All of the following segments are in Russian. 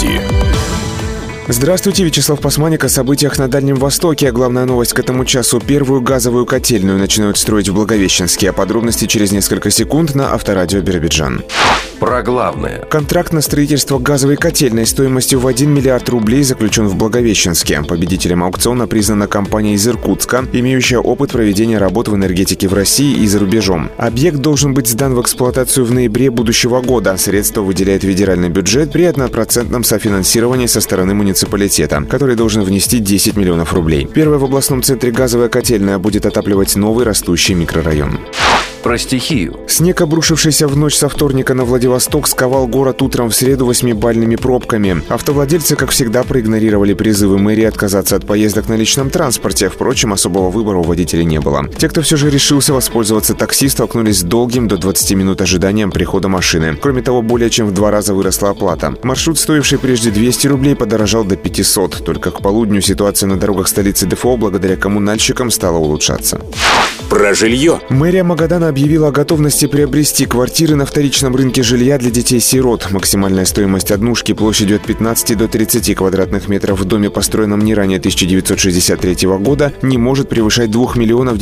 Новости. Здравствуйте, Вячеслав Пасманик о событиях на Дальнем Востоке. Главная новость к этому часу. Первую газовую котельную начинают строить в Благовещенске. Подробности через несколько секунд на Авторадио Биробиджан. Про главное. Контракт на строительство газовой котельной стоимостью в 1 миллиард рублей заключен в Благовещенске. Победителем аукциона признана компания из Иркутска, имеющая опыт проведения работ в энергетике в России и за рубежом. Объект должен быть сдан в эксплуатацию в ноябре будущего года. Средства выделяет федеральный бюджет при 1% софинансировании со стороны муниципалитета, который должен внести 10 миллионов рублей. Первая в областном центре газовая котельная будет отапливать новый растущий микрорайон. Про стихию. Снег, обрушившийся в ночь со вторника на Владивосток, сковал город утром в среду 8-бальными пробками. Автовладельцы, как всегда, проигнорировали призывы мэрии отказаться от поездок на личном транспорте. Впрочем, особого выбора у водителей не было. Те, кто все же решился воспользоваться такси, столкнулись с долгим до 20 минут ожиданием прихода машины. Кроме того, более чем в 2 раза выросла оплата. Маршрут, стоивший прежде 200 рублей, подорожал до 500. Только к полудню ситуация на дорогах столицы ДФО благодаря коммунальщикам стала улучшаться. Про жилье. Мэрия Магадана объявила о готовности приобрести квартиры на вторичном рынке жилья для детей-сирот. Максимальная стоимость однушки площадью от 15 до 30 квадратных метров в доме, построенном не ранее 1963 года, не может превышать 2 миллионов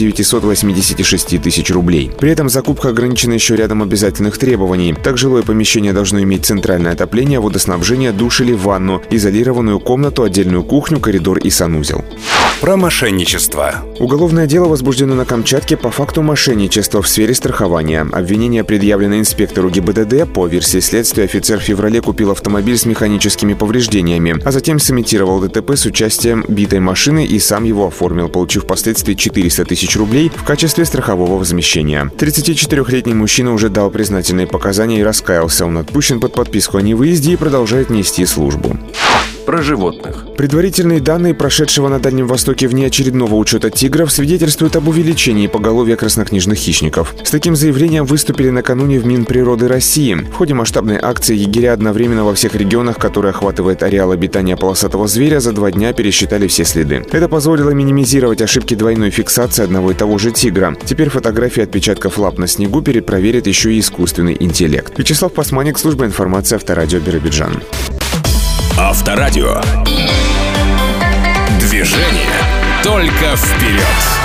986 тысяч рублей. При этом закупка ограничена еще рядом обязательных требований. Так, жилое помещение должно иметь центральное отопление, водоснабжение, душ или ванну, изолированную комнату, отдельную кухню, коридор и санузел. Про мошенничество. Уголовное дело возбуждено на Камчатке по факту мошенничества в сфере страхования. Обвинение предъявлено инспектору ГИБДД. По версии следствия, офицер в феврале купил автомобиль с механическими повреждениями, а затем сымитировал ДТП с участием битой машины и сам его оформил, получив впоследствии 400 тысяч рублей в качестве страхового возмещения. 34-летний мужчина уже дал признательные показания и раскаялся. Он отпущен под подписку о невыезде и продолжает нести службу. Про животных. Предварительные данные прошедшего на Дальнем Востоке внеочередного учета тигров свидетельствуют об увеличении поголовья краснокнижных хищников. С таким заявлением выступили накануне в Минприроды России. В ходе масштабной акции егеря одновременно во всех регионах, которые охватывает ареал обитания полосатого зверя, за 2 дня пересчитали все следы. Это позволило минимизировать ошибки двойной фиксации одного и того же тигра. Теперь фотографии отпечатков лап на снегу перепроверит еще и искусственный интеллект. Вячеслав Пасманик, служба информации Авторадио Биробиджан. Авторадио. Движение только вперед.